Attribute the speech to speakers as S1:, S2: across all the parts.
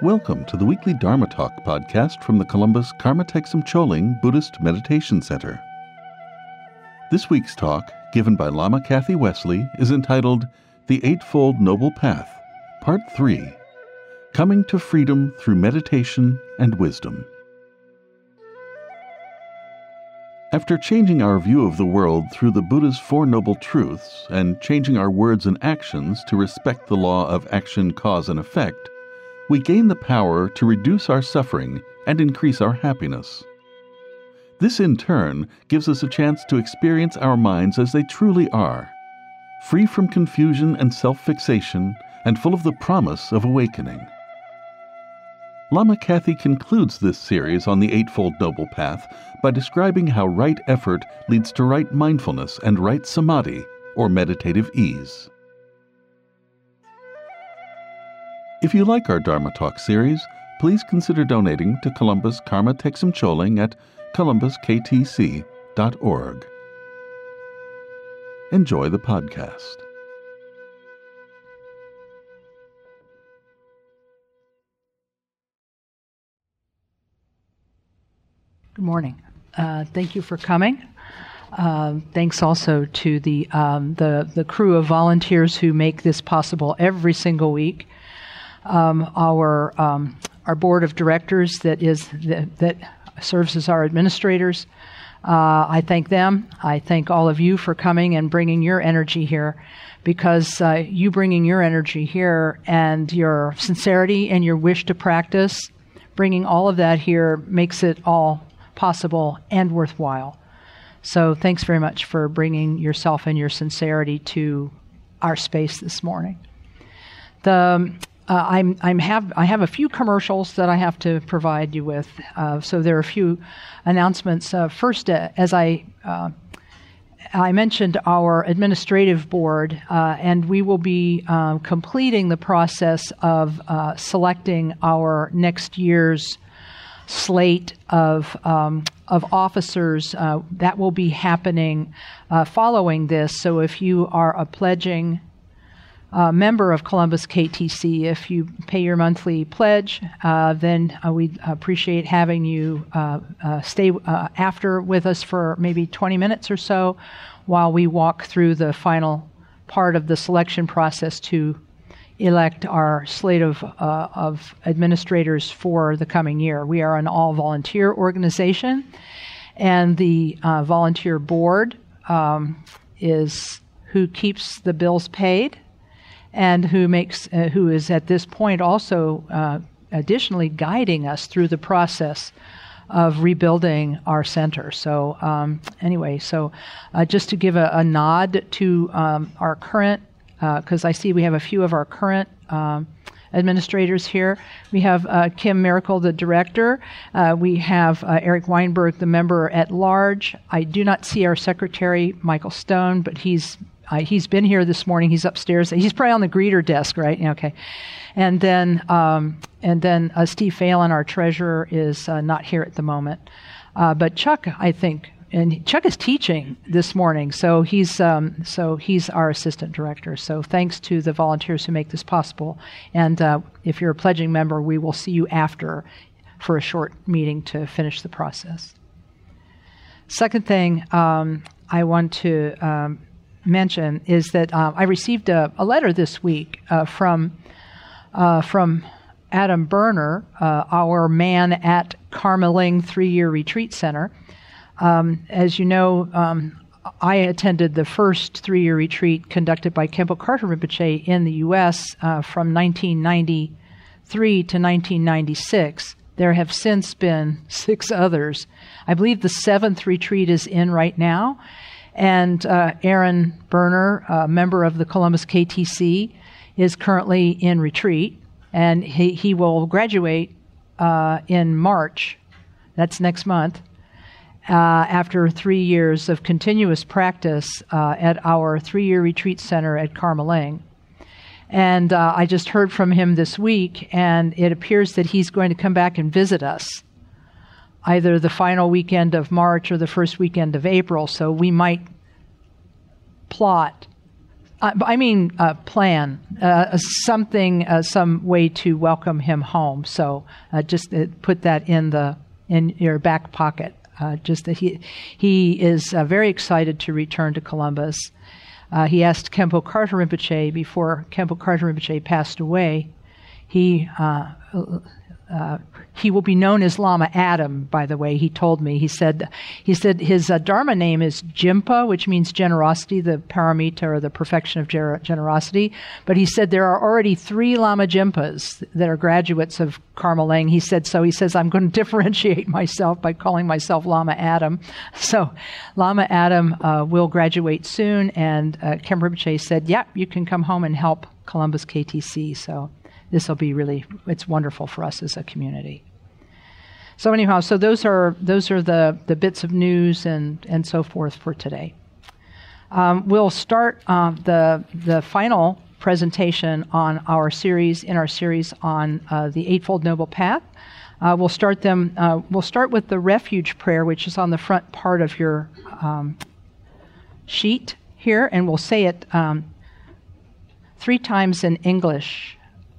S1: Welcome to the weekly Dharma Talk podcast from the Columbus Karma Thegsum Choling Buddhist Meditation Center. This week's talk, given by Lama Kathy Wesley, is entitled The Eightfold Noble Path, Part 3, Coming to Freedom Through Meditation and Wisdom. After changing our view of the world through the Buddha's Four Noble Truths and changing our words and actions to respect the law of action, cause, and effect, we gain the power to reduce our suffering and increase our happiness. This, in turn, gives us a chance to experience our minds as they truly are, free from confusion and self-fixation, and full of the promise of awakening. Lama Kathy concludes this series on the Eightfold Noble Path by describing how right effort leads to right mindfulness and right samadhi, or meditative ease. If you like our Dharma Talk series, please consider donating to Columbus Karma Thegsum Choling at columbusktc.org. Enjoy the podcast.
S2: Good morning. Thank you for coming. Thanks also to the crew of volunteers who make this possible every single week. Our board of directors that serves as our administrators. I thank them. I thank all of you for coming and bringing your energy here, because you bringing your energy here and your sincerity and your wish to practice, bringing all of that here makes it all possible and worthwhile. So thanks very much for bringing yourself and your sincerity to our space this morning. I have a few commercials that I have to provide you with. So there are a few announcements. First, as I mentioned our administrative board, and we will be completing the process of selecting our next year's slate of officers. That will be happening following this. So if you are a pledging member of Columbus KTC, if you pay your monthly pledge, then we'd appreciate having you stay after with us for maybe 20 minutes or so while we walk through the final part of the selection process to elect our slate of administrators for the coming year. We are an all-volunteer organization, and the volunteer board is who keeps the bills paid, and who is at this point also additionally guiding us through the process of rebuilding our center. So just to give a nod to our current, because I see we have a few of our current administrators here. We have Kim Miracle, the director. We have Eric Weinberg, the member at large. I do not see our secretary, Michael Stone, but he's been here this morning. He's upstairs. He's probably on the greeter desk, right? Okay. And then Steve Phelan, our treasurer, is not here at the moment. But Chuck, I think, and Chuck is teaching this morning, so he's our assistant director. So thanks to the volunteers who make this possible. And if you're a pledging member, we will see you after for a short meeting to finish the process. Second thing I want to mention is that I received a letter this week from Adam Berner, our man at Karma-Ling 3-year retreat center. As you know, I attended the first 3-year retreat conducted by Khenpo Karthar Rinpoche in the U.S. From 1993 to 1996. There have since been 6 others. I believe the 7th retreat is in right now. And Aaron Berner, a member of the Columbus KTC, is currently in retreat, and he will graduate in March. That's next month. After 3 years of continuous practice at our 3-year retreat center at Karma-Ling. And I just heard from him this week, and it appears that he's going to come back and visit us either the final weekend of March or the first weekend of April. So we might plot Plan something, some way to welcome him home. So just put that in your back pocket. Just that he is very excited to return to Columbus. He asked Khenpo Karthar Rinpoche before Khenpo Karthar Rinpoche passed away. He will be known as Lama Adam, by the way, he told me. He said his Dharma name is Jimpa, which means generosity, the paramita, or the perfection of generosity. But he said there are already 3 Lama Jimpas that are graduates of Karma Leng. He says, I'm going to differentiate myself by calling myself Lama Adam. So Lama Adam will graduate soon, and Khenpo Rinpoche said, yeah, you can come home and help Columbus KTC. So this will be it's wonderful for us as a community. So anyhow, so those are the bits of news and so forth for today. We'll start the final presentation on our series on the Eightfold Noble Path. We'll start with the refuge prayer, which is on the front part of your sheet here, and we'll say it 3 times in English.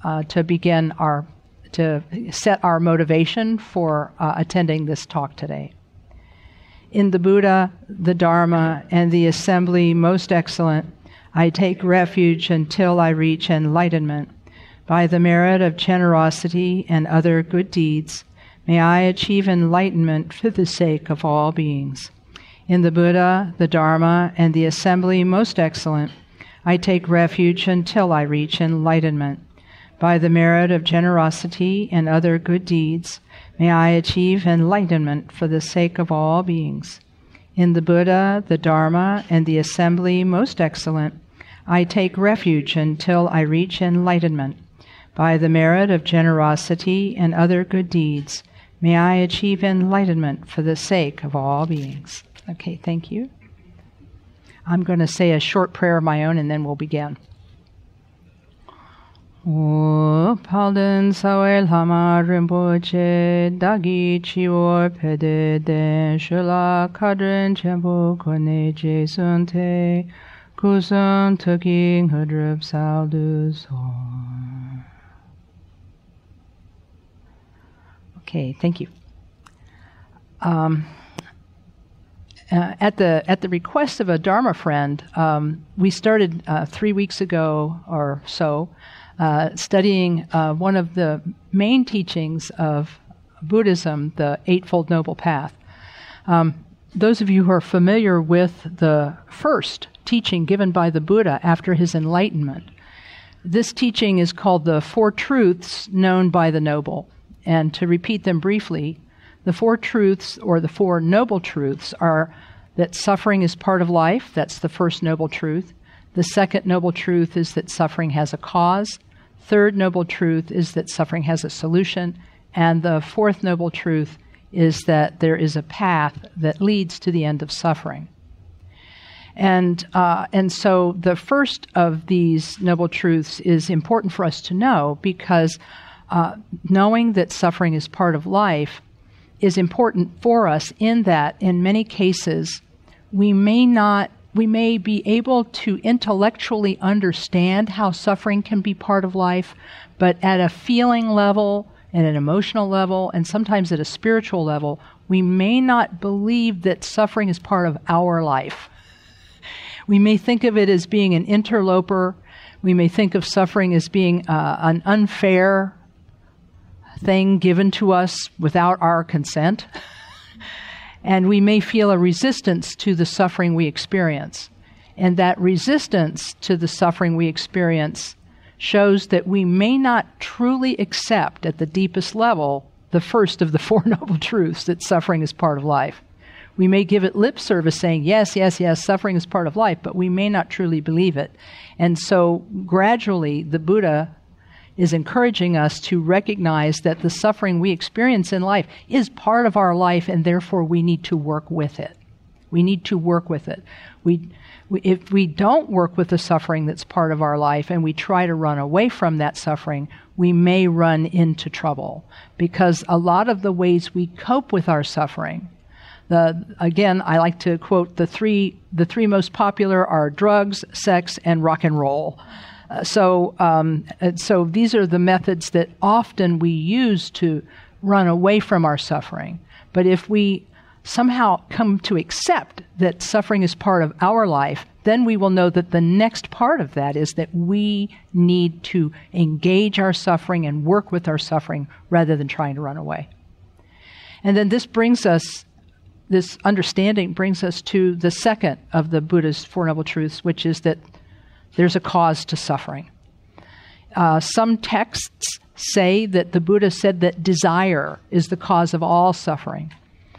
S2: To set our motivation for attending this talk today. In the Buddha, the Dharma, and the assembly most excellent, I take refuge until I reach enlightenment. By the merit of generosity and other good deeds, may I achieve enlightenment for the sake of all beings. In the Buddha, the Dharma, and the assembly most excellent, I take refuge until I reach enlightenment. By the merit of generosity and other good deeds, may I achieve enlightenment for the sake of all beings. In the Buddha, the Dharma, and the assembly most excellent, I take refuge until I reach enlightenment. By the merit of generosity and other good deeds, may I achieve enlightenment for the sake of all beings. Okay, thank you. I'm going to say a short prayer of my own, and then we'll begin. O Palden Sawel Lama Rinpoche Dagi Chior Pede Den Shula Kadren Chenpo Kone Jason Te Kusun Tuking Hudrup Saldu Son. Okay, thank you. At the request of a Dharma friend, we started 3 weeks ago or so studying one of the main teachings of Buddhism, the Eightfold Noble Path. Those of you who are familiar with the first teaching given by the Buddha after his enlightenment, this teaching is called the Four Truths Known by the Noble. And to repeat them briefly, the Four Truths, or the Four Noble Truths, are that suffering is part of life. That's the first noble truth. The second noble truth is that suffering has a cause. Third noble truth is that suffering has a solution. And the fourth noble truth is that there is a path that leads to the end of suffering. And so the first of these noble truths is important for us to know because knowing that suffering is part of life is important for us in that, in many cases, we may be able to intellectually understand how suffering can be part of life, but at a feeling level, at an emotional level, and sometimes at a spiritual level, we may not believe that suffering is part of our life. We may think of it as being an interloper. We may think of suffering as being an unfair thing given to us without our consent. And we may feel a resistance to the suffering we experience. And that resistance to the suffering we experience shows that we may not truly accept at the deepest level the first of the Four Noble Truths, that suffering is part of life. We may give it lip service saying, yes, yes, yes, suffering is part of life, but we may not truly believe it. And so gradually the Buddha is encouraging us to recognize that the suffering we experience in life is part of our life, and therefore we need to work with it. We need to work with it. If we don't work with the suffering that's part of our life and we try to run away from that suffering, we may run into trouble. Because a lot of the ways we cope with our suffering, Again, I like to quote the three most popular are drugs, sex, and rock and roll. So these are the methods that often we use to run away from our suffering. But if we somehow come to accept that suffering is part of our life, then we will know that the next part of that is that we need to engage our suffering and work with our suffering rather than trying to run away. And then this understanding brings us to the second of the Buddha's Four Noble Truths, which is that there's a cause to suffering. Some texts say that the Buddha said that desire is the cause of all suffering.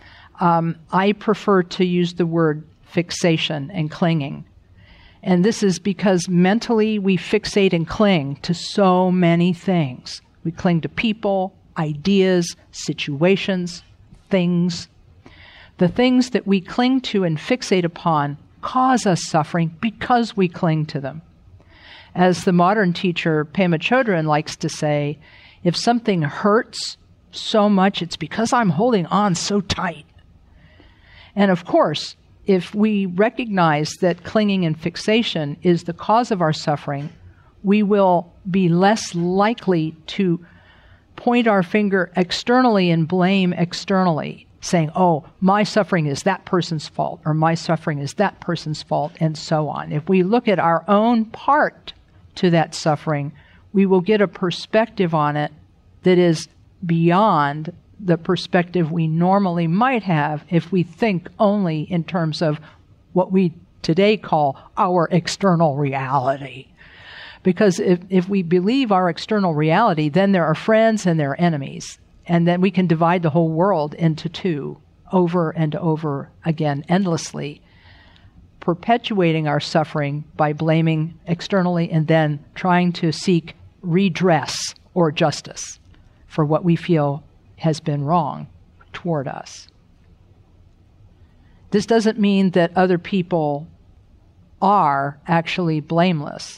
S2: I prefer to use the word fixation and clinging. And this is because mentally we fixate and cling to so many things. We cling to people, ideas, situations, things. The things that we cling to and fixate upon cause us suffering because we cling to them. As the modern teacher Pema Chodron likes to say, if something hurts so much, it's because I'm holding on so tight. And of course, if we recognize that clinging and fixation is the cause of our suffering, we will be less likely to point our finger externally and blame externally, saying, oh, my suffering is that person's fault, or my suffering is that person's fault, and so on. If we look at our own part to that suffering, we will get a perspective on it that is beyond the perspective we normally might have if we think only in terms of what we today call our external reality. Because if we believe our external reality, then there are friends and there are enemies. And then we can divide the whole world into two over and over again, endlessly, perpetuating our suffering by blaming externally and then trying to seek redress or justice for what we feel has been wrong toward us. This doesn't mean that other people are actually blameless.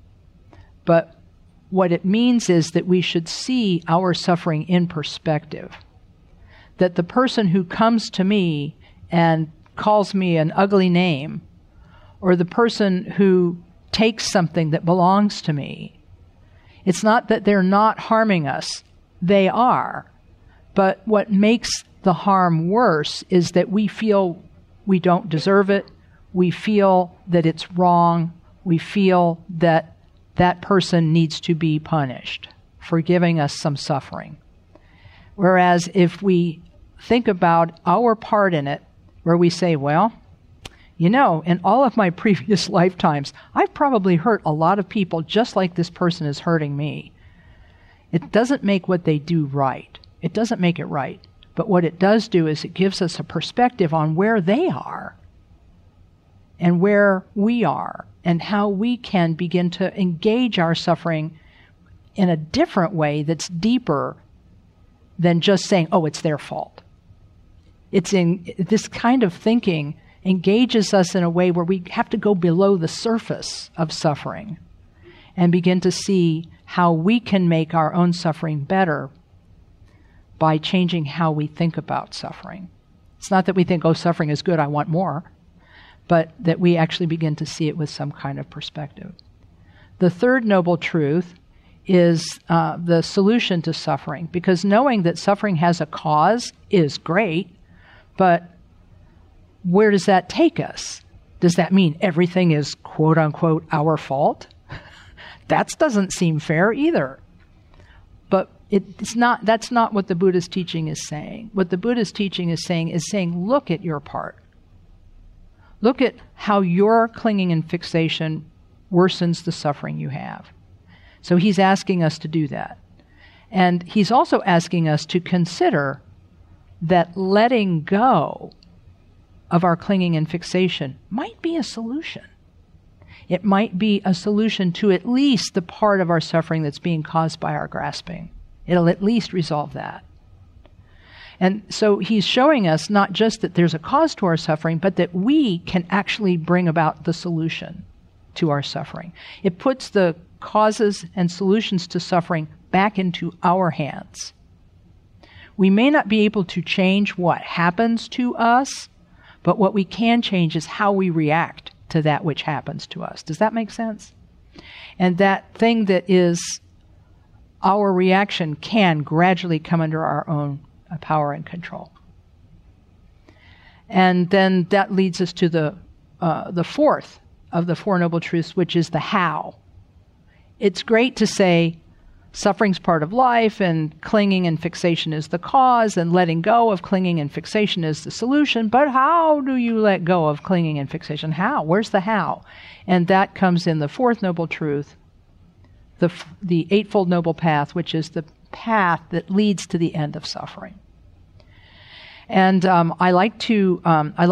S2: But what it means is that we should see our suffering in perspective. That the person who comes to me and calls me an ugly name, or the person who takes something that belongs to me, it's not that they're not harming us. They are. But what makes the harm worse is that we feel we don't deserve it. We feel that it's wrong. We feel that that person needs to be punished for giving us some suffering. Whereas if we think about our part in it, where we say, well, you know, in all of my previous lifetimes, I've probably hurt a lot of people just like this person is hurting me. It doesn't make what they do right. It doesn't make it right. But what it does do is it gives us a perspective on where they are and where we are and how we can begin to engage our suffering in a different way that's deeper than just saying, oh, it's their fault. It's in this kind of thinking engages us in a way where we have to go below the surface of suffering and begin to see how we can make our own suffering better by changing how we think about suffering. It's not that we think, oh, suffering is good, I want more, but that we actually begin to see it with some kind of perspective. The third noble truth is the solution to suffering, because knowing that suffering has a cause is great, but where does that take us? Does that mean everything is quote-unquote our fault? That doesn't seem fair either. But that's not what the Buddha's teaching is saying. What the Buddha's teaching is saying, look at your part. Look at how your clinging and fixation worsens the suffering you have. So he's asking us to do that. And he's also asking us to consider that letting go of our clinging and fixation might be a solution. It might be a solution to at least the part of our suffering that's being caused by our grasping. It'll at least resolve that. And so he's showing us not just that there's a cause to our suffering, but that we can actually bring about the solution to our suffering. It puts the causes and solutions to suffering back into our hands. We may not be able to change what happens to us, but what we can change is how we react to that which happens to us. Does that make sense? And that thing that is our reaction can gradually come under our own power and control. And then that leads us to the fourth of the Four Noble Truths, which is the how. It's great to say suffering's part of life, and clinging and fixation is the cause, and letting go of clinging and fixation is the solution. But how do you let go of clinging and fixation? How? Where's the how? And that comes in the fourth noble truth, the Eightfold Noble Path, which is the path that leads to the end of suffering. And I like to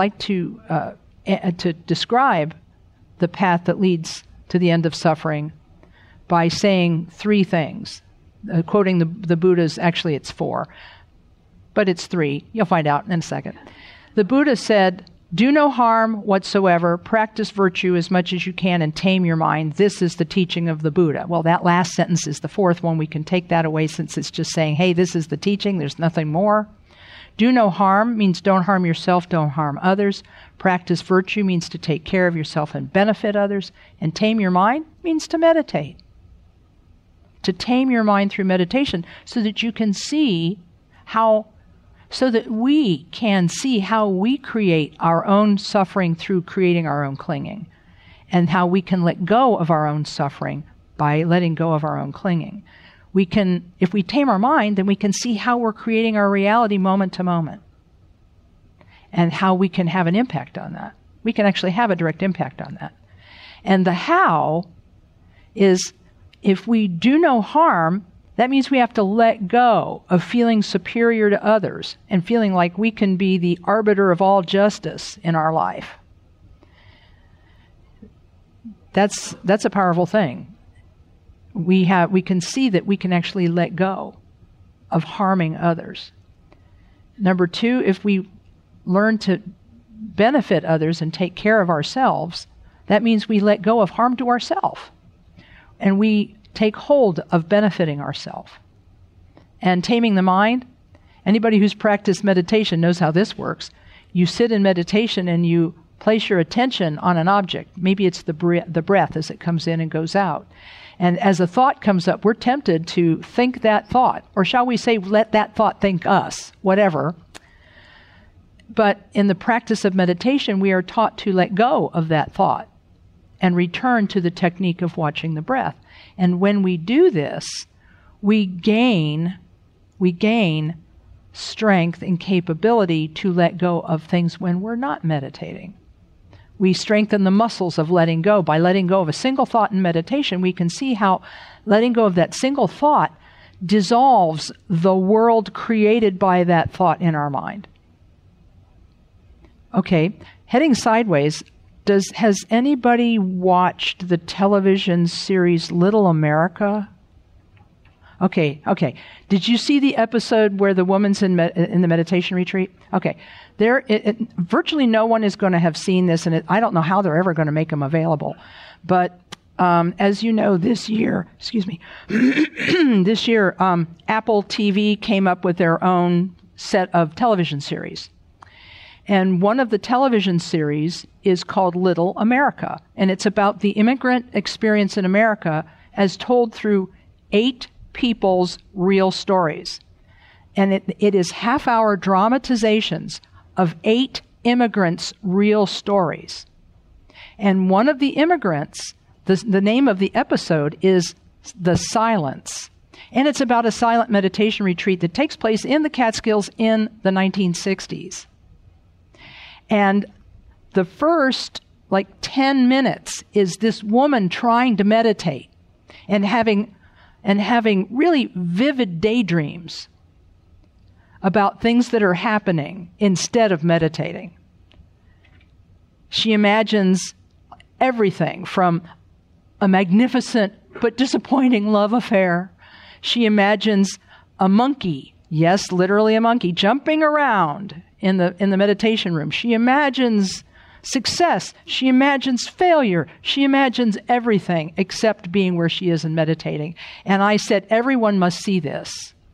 S2: describe the path that leads to the end of suffering by saying three things. Quoting the Buddha's, actually it's four, but it's three. You'll find out in a second. The Buddha said, "Do no harm whatsoever, practice virtue as much as you can, and tame your mind. This is the teaching of the Buddha." Well, that last sentence is the fourth one. We can take that away since it's just saying, hey, this is the teaching. There's nothing more. Do no harm means don't harm yourself, don't harm others. Practice virtue means to take care of yourself and benefit others. And tame your mind means to meditate. To tame your mind through meditation so that you can see so that we can see how we create our own suffering through creating our own clinging, and how we can let go of our own suffering by letting go of our own clinging. We can, if we tame our mind, then we can see how we're creating our reality moment to moment, and how we can have an impact on that. We can actually have a direct impact on that. And the how is, if we do no harm, that means we have to let go of feeling superior to others and feeling like we can be the arbiter of all justice in our life. That's a powerful thing. We can see that we can actually let go of harming others. Number two, if we learn to benefit others and take care of ourselves, that means we let go of harm to ourselves. And we take hold of benefiting ourselves. And taming the mind, anybody who's practiced meditation knows how this works. You sit in meditation and you place your attention on an object. Maybe it's the breath as it comes in and goes out. And as a thought comes up, we're tempted to think that thought, or shall we say, let that thought think us, whatever. But in the practice of meditation, we are taught to let go of that thought and return to the technique of watching the breath. And when we do this, we gain strength and capability to let go of things when we're not meditating. We strengthen the muscles of letting go. By letting go of a single thought in meditation, we can see how letting go of that single thought dissolves the world created by that thought in our mind. Okay, heading sideways, has anybody watched the television series Little America? Okay. Did you see the episode where the woman's in the meditation retreat? Okay. Virtually no one is going to have seen this, and I don't know how they're ever going to make them available. But as you know, this year, Apple TV came up with their own set of television series. And one of the television series is called Little America. And it's about the immigrant experience in America as told through 8 people's real stories. And it is half-hour dramatizations of 8 immigrants' real stories. And one of the immigrants, the name of the episode is The Silence. And it's about a silent meditation retreat that takes place in the Catskills in the 1960s. And the first 10 minutes is this woman trying to meditate and having really vivid daydreams about things that are happening instead of meditating. She imagines everything from a magnificent but disappointing love affair. She imagines a monkey, yes, literally a monkey, jumping around in the meditation room. She imagines success. She imagines failure. She imagines everything except being where she is and meditating. And I said, everyone must see this.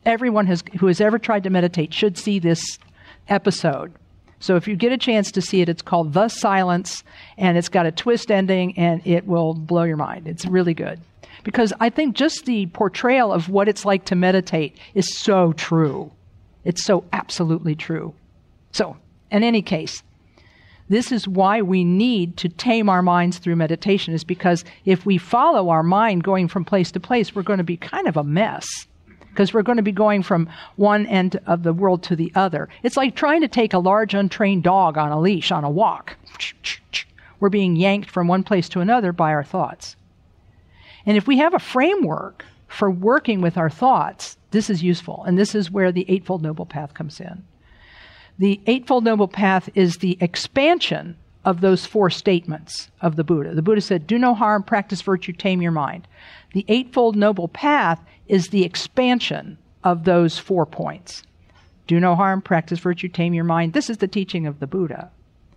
S2: Everyone who has ever tried to meditate should see this episode. So if you get a chance to see it, it's called The Silence, and it's got a twist ending, and it will blow your mind. It's really good. Because I think just the portrayal of what it's like to meditate is so true. It's so absolutely true. So, in any case, this is why we need to tame our minds through meditation, is because if we follow our mind going from place to place, we're going to be kind of a mess. Because we're going to be going from one end of the world to the other. It's like trying to take a large untrained dog on a leash on a walk. We're being yanked from one place to another by our thoughts. And if we have a framework for working with our thoughts, this is useful. And this is where the Eightfold Noble Path comes in. The Eightfold Noble Path is the expansion of those 4 statements of the Buddha. The Buddha said, do no harm, practice virtue, tame your mind. The Eightfold Noble Path is the expansion of those 4 points. Do no harm, practice virtue, tame your mind. This is the teaching of the Buddha.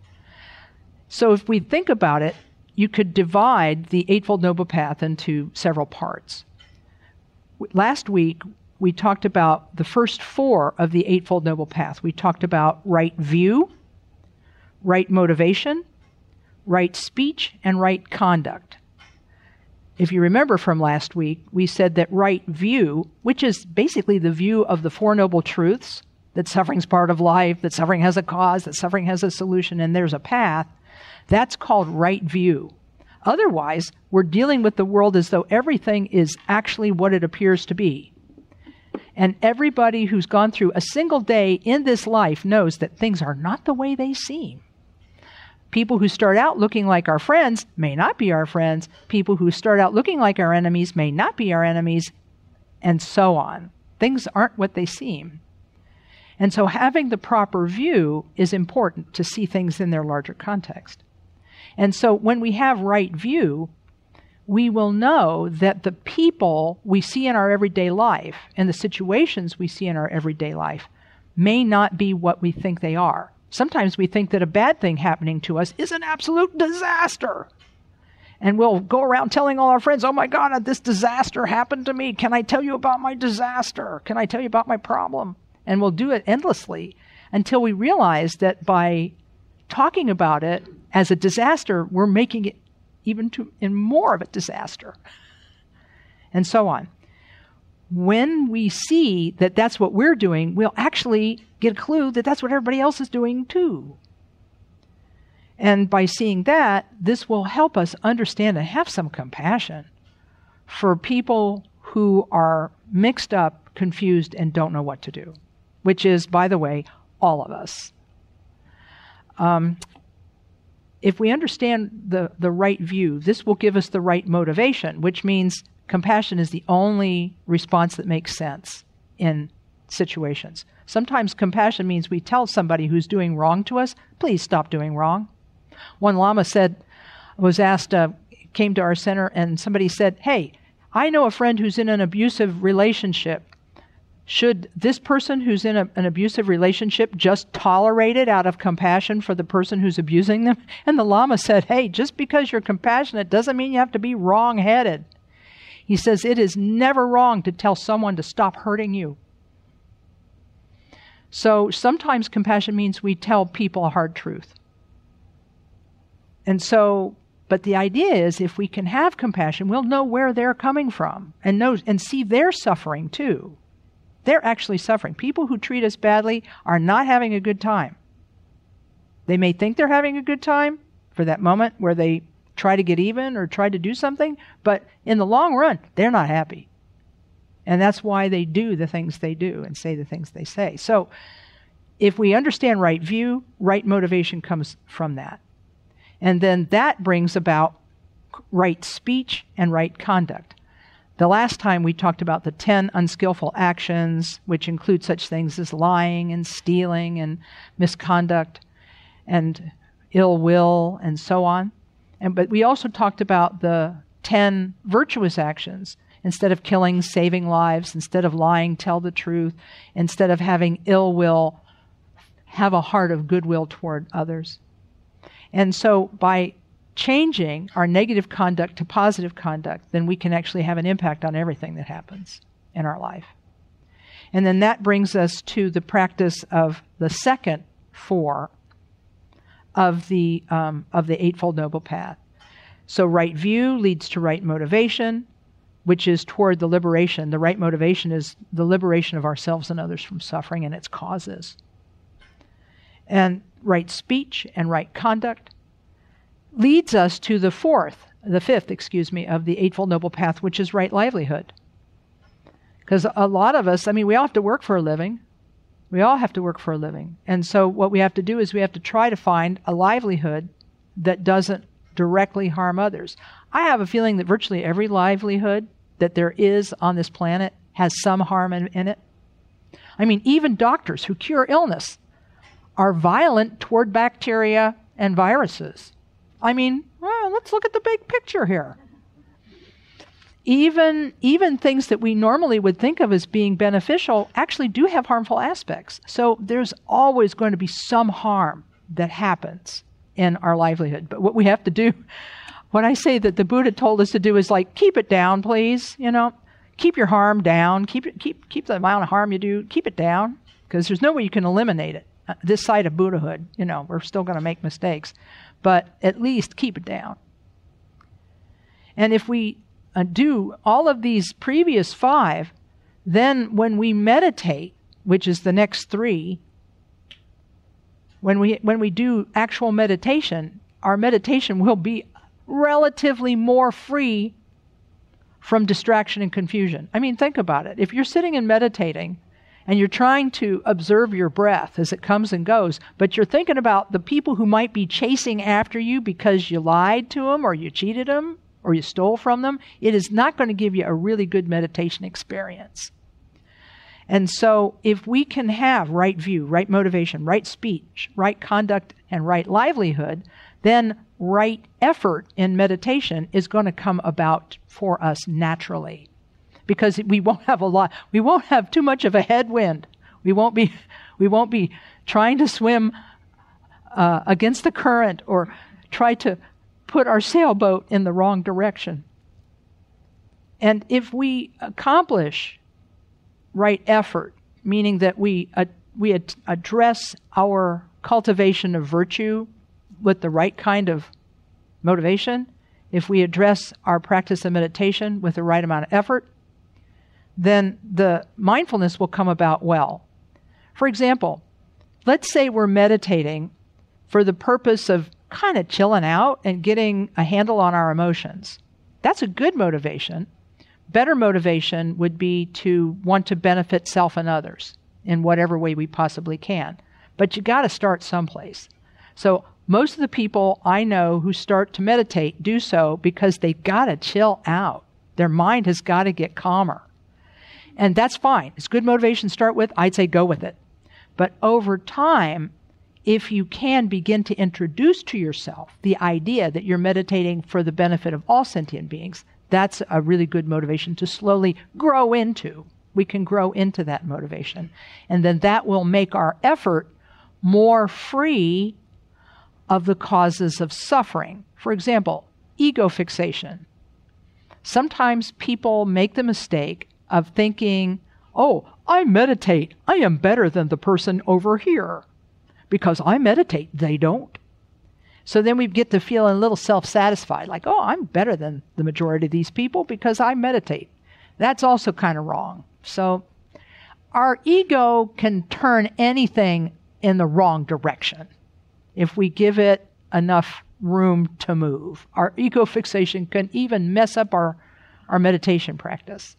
S2: So if we think about it, you could divide the Eightfold Noble Path into several parts. Last week, we talked about the first 4 of the Eightfold Noble Path. We talked about right view, right motivation, right speech, and right conduct. If you remember from last week, we said that right view, which is basically the view of the 4 Noble Truths, that suffering's part of life, that suffering has a cause, that suffering has a solution, and there's a path, that's called right view. Otherwise, we're dealing with the world as though everything is actually what it appears to be. And everybody who's gone through a single day in this life knows that things are not the way they seem. People who start out looking like our friends may not be our friends. People who start out looking like our enemies may not be our enemies, and so on. Things aren't what they seem. And so having the proper view is important to see things in their larger context. And so when we have right view, we will know that the people we see in our everyday life and the situations we see in our everyday life may not be what we think they are. Sometimes we think that a bad thing happening to us is an absolute disaster. And we'll go around telling all our friends, oh my God, this disaster happened to me. Can I tell you about my disaster? Can I tell you about my problem? And we'll do it endlessly until we realize that by talking about it as a disaster, we're making it even in more of a disaster. And so on. When we see that that's what we're doing, we'll actually get a clue that that's what everybody else is doing too. And by seeing that, this will help us understand and have some compassion for people who are mixed up, confused, and don't know what to do, which is, by the way, all of us. If we understand the right view, this will give us the right motivation, which means compassion is the only response that makes sense in situations. Sometimes compassion means we tell somebody who's doing wrong to us, please stop doing wrong. One Lama came to our center and somebody said, hey, I know a friend who's in an abusive relationship. Should this person who's in an abusive relationship just tolerate it out of compassion for the person who's abusing them? And the Lama said, hey, just because you're compassionate doesn't mean you have to be wrong-headed. He says it is never wrong to tell someone to stop hurting you. So sometimes compassion means we tell people a hard truth. And so, but the idea is if we can have compassion, we'll know where they're coming from and see their suffering too. They're actually suffering. People who treat us badly are not having a good time. They may think they're having a good time for that moment where they try to get even or try to do something, but in the long run, they're not happy. And that's why they do the things they do and say the things they say. So if we understand right view, right motivation comes from that. And then that brings about right speech and right conduct. The last time we talked about the 10 unskillful actions, which include such things as lying and stealing and misconduct and ill will and so on. But we also talked about the 10 virtuous actions. Instead of killing, saving lives. Instead of lying, tell the truth. Instead of having ill will, have a heart of goodwill toward others. And so by changing our negative conduct to positive conduct, then we can actually have an impact on everything that happens in our life. And then that brings us to the practice of the second 4 of the Eightfold Noble Path. So right view leads to right motivation, which is toward the liberation. The right motivation is the liberation of ourselves and others from suffering and its causes. And right speech and right conduct leads us to the fifth, of the Eightfold Noble Path, which is right livelihood. Because a lot of us, we all have to work for a living. We all have to work for a living. And so what we have to do is we have to try to find a livelihood that doesn't directly harm others. I have a feeling that virtually every livelihood that there is on this planet has some harm in it. Even doctors who cure illness are violent toward bacteria and viruses. Let's look at the big picture here. Even things that we normally would think of as being beneficial actually do have harmful aspects. So there's always going to be some harm that happens in our livelihood. But what we have to do, what I say that the Buddha told us to do is keep it down, please. Keep your harm down. Keep the amount of harm you do, keep it down, because there's no way you can eliminate it. This side of Buddhahood, we're still going to make mistakes, but at least keep it down. And if we do all of these previous 5, then when we meditate, which is the next 3, when we do actual meditation, our meditation will be relatively more free from distraction and confusion. Think about it. If you're sitting and meditating and you're trying to observe your breath as it comes and goes, but you're thinking about the people who might be chasing after you because you lied to them or you cheated them or you stole from them, it is not going to give you a really good meditation experience. And so if we can have right view, right motivation, right speech, right conduct, and right livelihood, then right effort in meditation is going to come about for us naturally. Because we won't have too much of a headwind. We won't be trying to swim against the current or try to put our sailboat in the wrong direction. And if we accomplish right effort, meaning that we address our cultivation of virtue with the right kind of motivation, if we address our practice of meditation with the right amount of effort, then the mindfulness will come about well. For example, let's say we're meditating for the purpose of kind of chilling out and getting a handle on our emotions. That's a good motivation. Better motivation would be to want to benefit self and others in whatever way we possibly can. But you got to start someplace. So most of the people I know who start to meditate do so because they've got to chill out. Their mind has got to get calmer. And that's fine. It's good motivation to start with. I'd say go with it. But over time, if you can begin to introduce to yourself the idea that you're meditating for the benefit of all sentient beings, that's a really good motivation to slowly grow into. We can grow into that motivation. And then that will make our effort more free of the causes of suffering. For example, ego fixation. Sometimes people make the mistake of thinking, oh, I meditate. I am better than the person over here. Because I meditate, they don't. So then we get to feel a little self-satisfied, like, oh, I'm better than the majority of these people because I meditate. That's also kind of wrong. So our ego can turn anything in the wrong direction if we give it enough room to move. Our ego fixation can even mess up our meditation practice.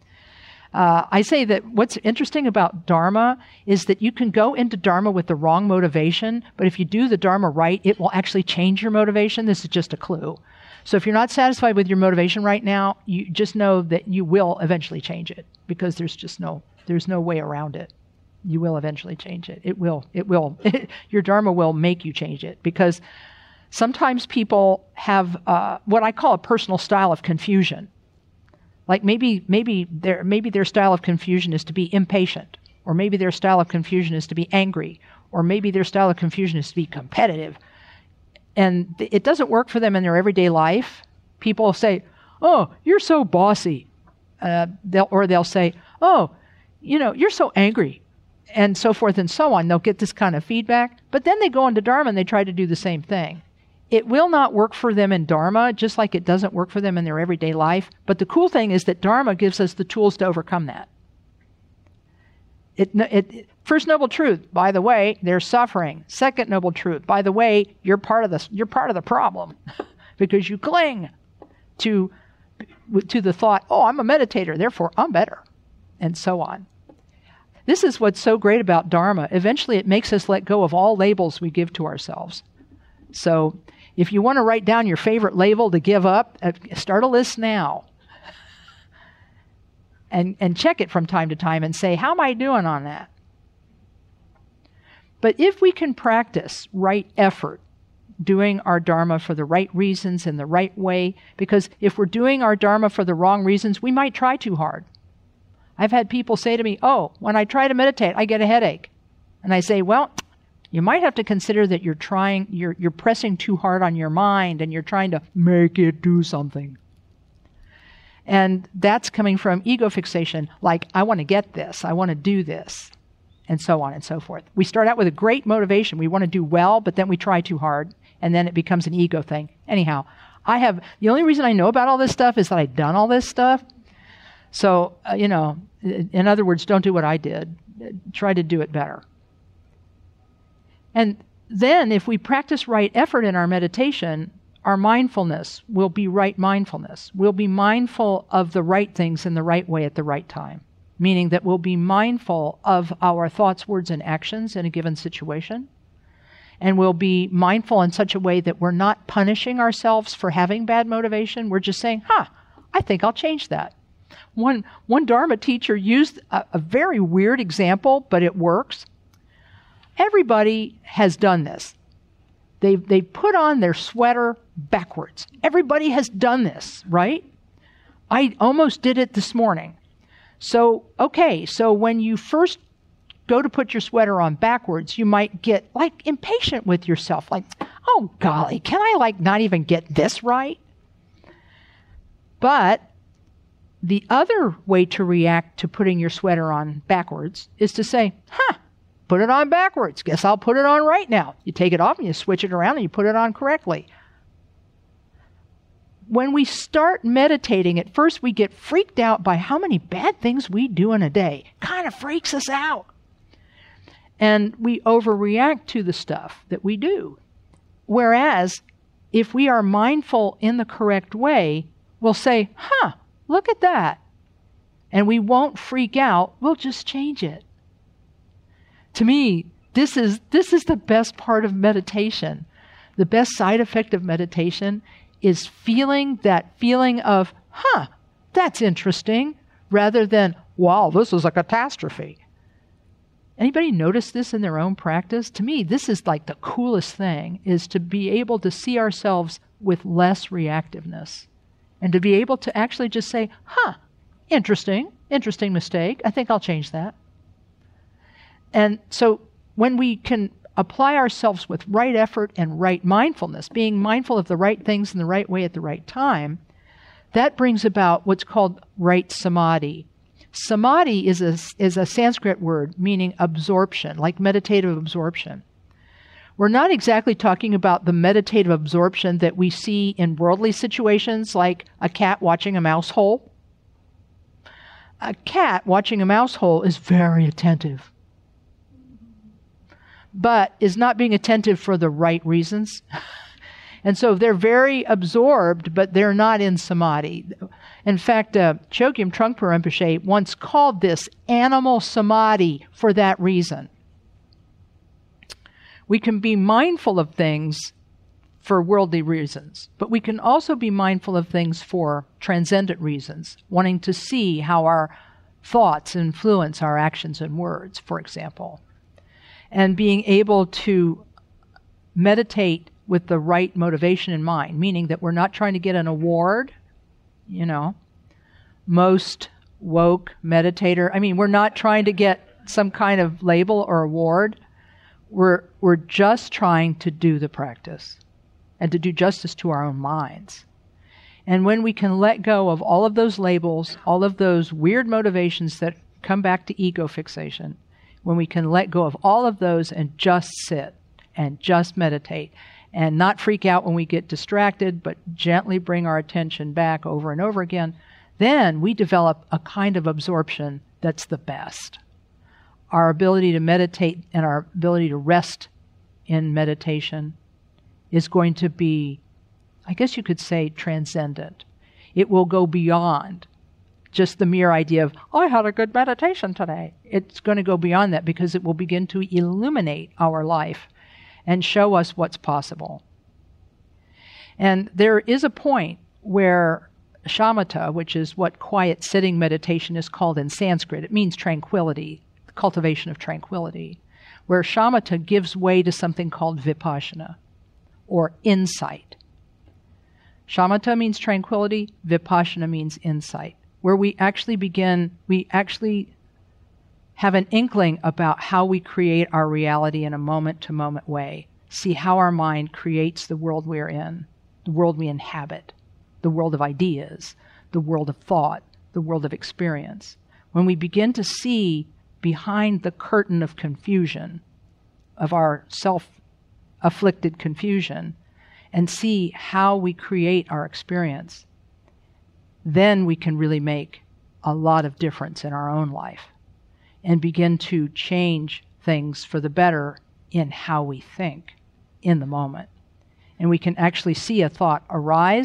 S2: I say that what's interesting about Dharma is that you can go into Dharma with the wrong motivation, but if you do the Dharma right, it will actually change your motivation. This is just a clue. So if you're not satisfied with your motivation right now, you just know that you will eventually change it because there's no way around it. You will eventually change it. It will. Your Dharma will make you change it because sometimes people have what I call a personal style of confusion. Like maybe their style of confusion is to be impatient, or maybe their style of confusion is to be angry, or maybe their style of confusion is to be competitive. And it doesn't work for them in their everyday life. People say, oh, you're so bossy. They'll say, oh, you're so angry, and so forth and so on. They'll get this kind of feedback. But then they go into Dharma and they try to do the same thing. It will not work for them in Dharma, just like it doesn't work for them in their everyday life. But the cool thing is that Dharma gives us the tools to overcome that. First noble truth, by the way, they're suffering. Second noble truth, by the way, you're part of the problem because you cling to the thought, oh, I'm a meditator, therefore I'm better, and so on. This is what's so great about Dharma. Eventually it makes us let go of all labels we give to ourselves. So if you want to write down your favorite label to give up, start a list now. And check it from time to time and say, how am I doing on that? But if we can practice right effort, doing our Dharma for the right reasons in the right way, because if we're doing our Dharma for the wrong reasons, we might try too hard. I've had people say to me, oh, when I try to meditate, I get a headache. And I say, well, you might have to consider that you're pressing too hard on your mind and you're trying to make it do something. And that's coming from ego fixation, like, I want to get this, I want to do this, and so on and so forth. We start out with a great motivation. We want to do well, but then we try too hard, and then it becomes an ego thing. Anyhow, the only reason I know about all this stuff is that I've done all this stuff. So, in other words, don't do what I did. Try to do it better. And then if we practice right effort in our meditation, our mindfulness will be right mindfulness. We'll be mindful of the right things in the right way at the right time, meaning that we'll be mindful of our thoughts, words, and actions in a given situation. And we'll be mindful in such a way that we're not punishing ourselves for having bad motivation. We're just saying, I think I'll change that. One Dharma teacher used a very weird example, but it works. Everybody has done this. They put on their sweater backwards. Everybody has done this, right? I almost did it this morning. So when you first go to put your sweater on backwards, you might get impatient with yourself. Like, oh golly, can I not even get this right? But the other way to react to putting your sweater on backwards is to say, put it on backwards. Guess I'll put it on right now. You take it off and you switch it around and you put it on correctly. When we start meditating, at first we get freaked out by how many bad things we do in a day. Kind of freaks us out. And we overreact to the stuff that we do. Whereas, if we are mindful in the correct way, we'll say, look at that. And we won't freak out. We'll just change it. To me, this is the best part of meditation. The best side effect of meditation is feeling that feeling of, that's interesting, rather than, wow, this is a catastrophe. Anybody notice this in their own practice? To me, this is the coolest thing, is to be able to see ourselves with less reactiveness. And to be able to actually just say, interesting mistake. I think I'll change that. And so when we can apply ourselves with right effort and right mindfulness, being mindful of the right things in the right way at the right time, that brings about what's called right samadhi. Samadhi is a Sanskrit word meaning absorption, like meditative absorption. We're not exactly talking about the meditative absorption that we see in worldly situations, like a cat watching a mouse hole. A cat watching a mouse hole is very attentive, but is not being attentive for the right reasons. And so they're very absorbed, but they're not in samadhi. In fact, Chogyam Trungpa Rinpoche once called this animal samadhi for that reason. We can be mindful of things for worldly reasons, but we can also be mindful of things for transcendent reasons, wanting to see how our thoughts influence our actions and words, for example. And being able to meditate with the right motivation in mind, meaning that we're not trying to get an award, most woke meditator. We're not trying to get some kind of label or award. We're just trying to do the practice and to do justice to our own minds. And when we can let go of all of those labels, all of those weird motivations that come back to ego fixation, when we can let go of all of those and just sit and just meditate and not freak out when we get distracted, but gently bring our attention back over and over again, then we develop a kind of absorption that's the best. Our ability to meditate and our ability to rest in meditation is going to be, I guess you could say, transcendent. It will go beyond just the mere idea of, I had a good meditation today. It's going to go beyond that because it will begin to illuminate our life and show us what's possible. And there is a point where shamatha, which is what quiet sitting meditation is called in Sanskrit, it means tranquility, the cultivation of tranquility, where shamatha gives way to something called vipassana, or insight. Shamatha means tranquility, vipassana means insight, where we actually have an inkling about how we create our reality in a moment-to-moment way, see how our mind creates the world we're in, the world we inhabit, the world of ideas, the world of thought, the world of experience. When we begin to see behind the curtain of confusion, of our self-afflicted confusion, and see how we create our experience, then we can really make a lot of difference in our own life and begin to change things for the better in how we think in the moment. And we can actually see a thought arise,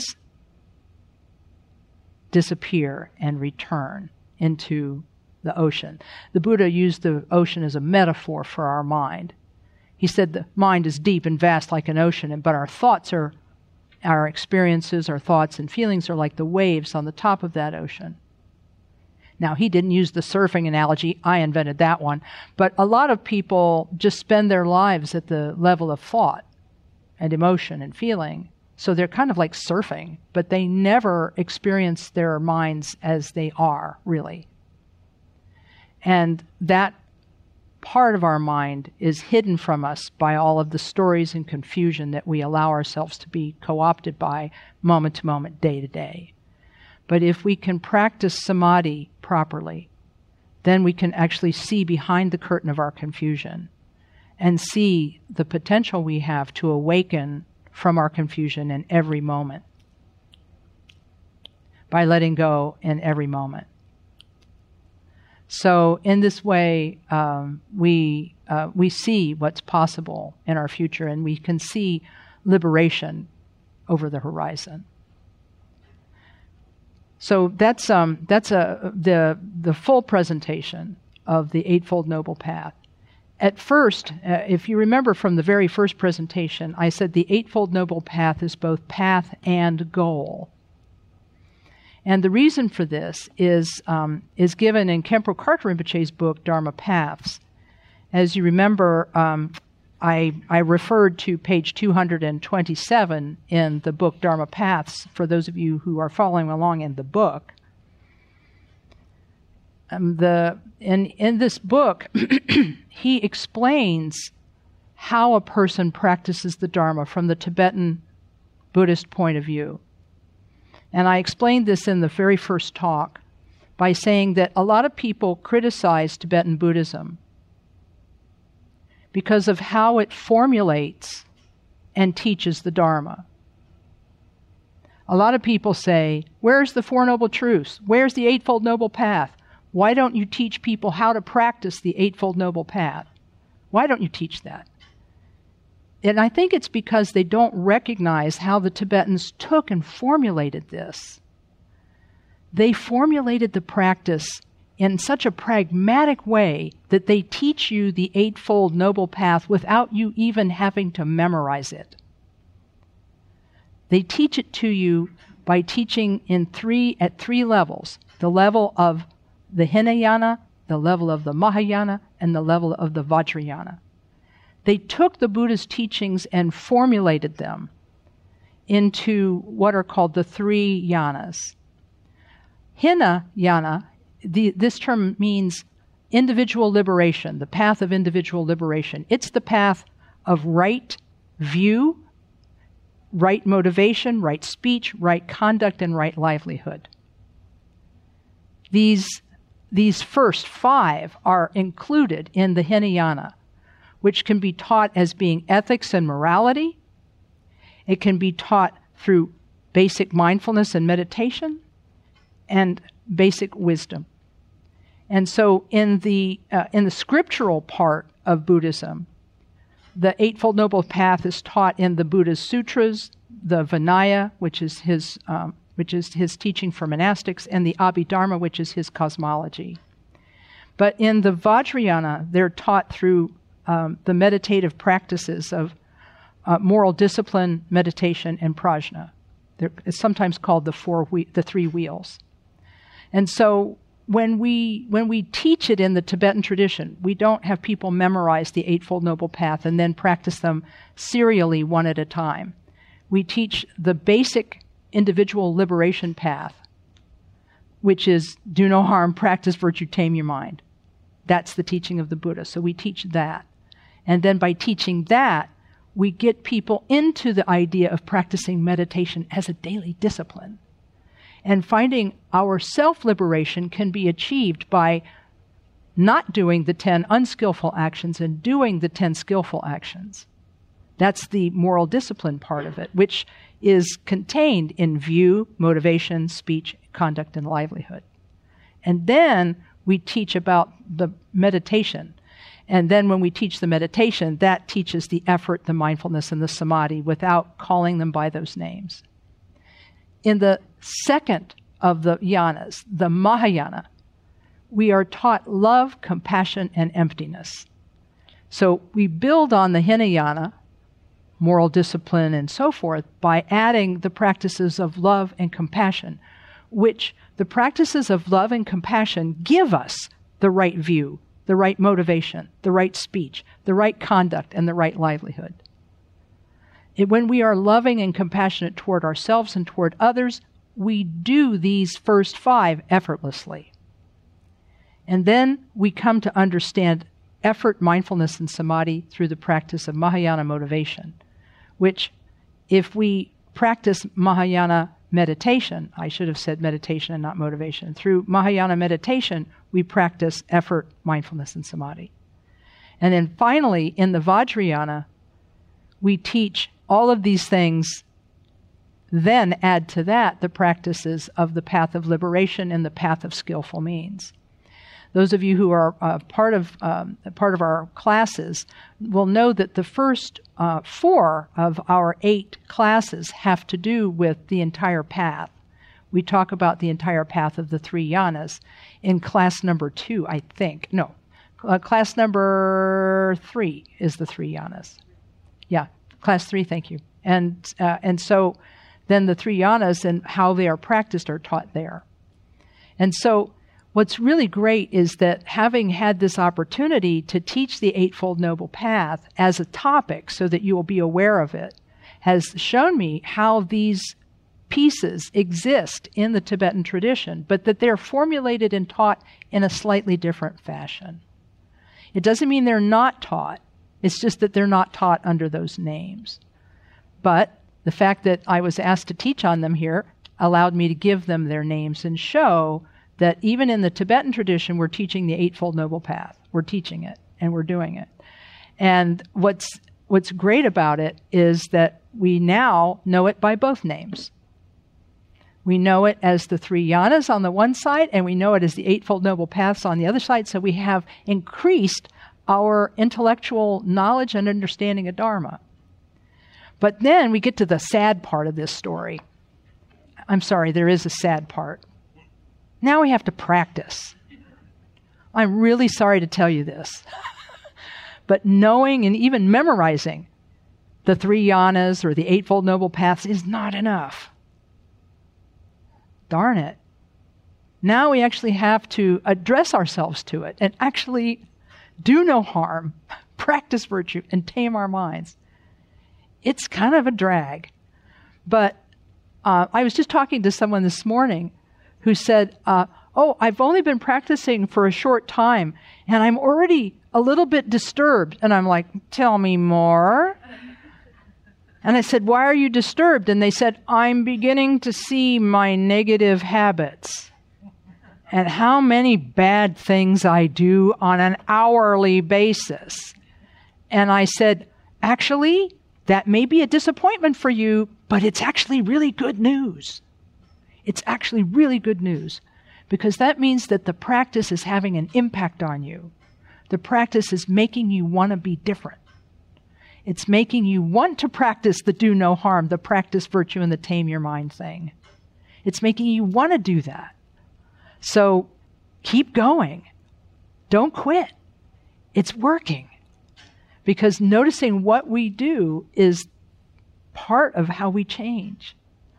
S2: disappear, and return into the ocean. The Buddha used the ocean as a metaphor for our mind. He said the mind is deep and vast like an ocean, but our thoughts are, our experiences, our thoughts and feelings are like the waves on the top of that ocean. Now, he didn't use the surfing analogy. I invented that one. But a lot of people just spend their lives at the level of thought and emotion and feeling. So they're kind of like surfing, but they never experience their minds as they are, really. And that part of our mind is hidden from us by all of the stories and confusion that we allow ourselves to be co-opted by moment to moment, day to day. But if we can practice samadhi properly, then we can actually see behind the curtain of our confusion and see the potential we have to awaken from our confusion in every moment by letting go in every moment. So in this way, we see what's possible in our future, and we can see liberation over the horizon. So that's the full presentation of the Eightfold Noble Path. At first, if you remember from the very first presentation, I said the Eightfold Noble Path is both path and goal. And the reason for this is given in Khenpo Karthar Rinpoche's book, Dharma Paths. As you remember, I referred to page 227 in the book Dharma Paths, for those of you who are following along in the book. In this book, he explains how a person practices the Dharma from the Tibetan Buddhist point of view. And I explained this in the very first talk by saying that a lot of people criticize Tibetan Buddhism because of how it formulates and teaches the Dharma. A lot of people say, where's the Four Noble Truths? Where's the Eightfold Noble Path? Why don't you teach people how to practice the Eightfold Noble Path? Why don't you teach that? And I think it's because they don't recognize how the Tibetans took and formulated this. They formulated the practice in such a pragmatic way that they teach you the Eightfold Noble Path without you even having to memorize it. They teach it to you by teaching at three levels: the level of the Hinayana, the level of the Mahayana, and the level of the Vajrayana. They took the Buddha's teachings and formulated them into what are called the three yanas. Hinayana, this term means individual liberation, the path of individual liberation. It's the path of right view, right motivation, right speech, right conduct, and right livelihood. These these first 5 are included in the Hinayana, which can be taught as being ethics and morality. It can be taught through basic mindfulness and meditation and basic wisdom. And so in the scriptural part of Buddhism, the Eightfold Noble Path is taught in the Buddha's sutras, the Vinaya, which is his teaching for monastics, and the Abhidharma, which is his cosmology. But in the Vajrayana, they're taught through the meditative practices of moral discipline, meditation, and prajna. It's sometimes called the 3 wheels. And so when we teach it in the Tibetan tradition, we don't have people memorize the Eightfold Noble Path and then practice them serially one at a time. We teach the basic individual liberation path, which is do no harm, practice virtue, tame your mind. That's the teaching of the Buddha. So we teach that. And then by teaching that, we get people into the idea of practicing meditation as a daily discipline. And finding our self-liberation can be achieved by not doing the 10 unskillful actions and doing the 10 skillful actions. That's the moral discipline part of it, which is contained in view, motivation, speech, conduct, and livelihood. And then we teach about the meditation. And then when we teach the meditation, that teaches the effort, the mindfulness, and the samadhi without calling them by those names. In the second of the yanas, the Mahayana, we are taught love, compassion, and emptiness. So we build on the Hinayana, moral discipline, and so forth, by adding the practices of love and compassion, which the practices of love and compassion give us the right view, the right motivation, the right speech, the right conduct, and the right livelihood. When we are loving and compassionate toward ourselves and toward others, we do these first 5 effortlessly. And then we come to understand effort, mindfulness, and samadhi through the practice of Mahayana motivation, which if we practice Mahayana meditation, I should have said meditation and not motivation. Through Mahayana meditation, we practice effort, mindfulness, and samadhi. And then finally, in the Vajrayana, we teach all of these things, then add to that the practices of the path of liberation and the path of skillful means. Those of you who are part of our classes will know that the first 4 of our 8 classes have to do with the entire path. We talk about the entire path of the 3 yanas in class number 2, I think. No, class number 3 is the 3 yanas. Yeah, class 3, thank you. And so then the 3 yanas and how they are practiced are taught there. And so what's really great is that having had this opportunity to teach the Eightfold Noble Path as a topic so that you will be aware of it has shown me how these pieces exist in the Tibetan tradition, but that they're formulated and taught in a slightly different fashion. It doesn't mean they're not taught. It's just that they're not taught under those names. But the fact that I was asked to teach on them here allowed me to give them their names and show that even in the Tibetan tradition, we're teaching the Eightfold Noble Path. We're teaching it, and we're doing it. And what's great about it is that we now know it by both names. We know it as the 3 yanas on the one side, and we know it as the Eightfold Noble Paths on the other side, so we have increased our intellectual knowledge and understanding of Dharma. But then we get to the sad part of this story. I'm sorry, there is a sad part. Now we have to practice. I'm really sorry to tell you this. But knowing and even memorizing the 3 yanas or the Eightfold Noble Paths is not enough. Darn it. Now we actually have to address ourselves to it and actually do no harm, practice virtue, and tame our minds. It's kind of a drag. But I was just talking to someone this morning who said, I've only been practicing for a short time, and I'm already a little bit disturbed. And I'm like, tell me more. And I said, why are you disturbed? And they said, I'm beginning to see my negative habits. and how many bad things I do on an hourly basis. And I said, actually, that may be a disappointment for you, but it's actually really good news. It's actually really good news, because that means that the practice is having an impact on you. The practice is making you want to be different. It's making you want to practice the do no harm, the practice virtue and the tame your mind thing. It's making you want to do that. So keep going. Don't quit. It's working. Because noticing what we do is part of how we change.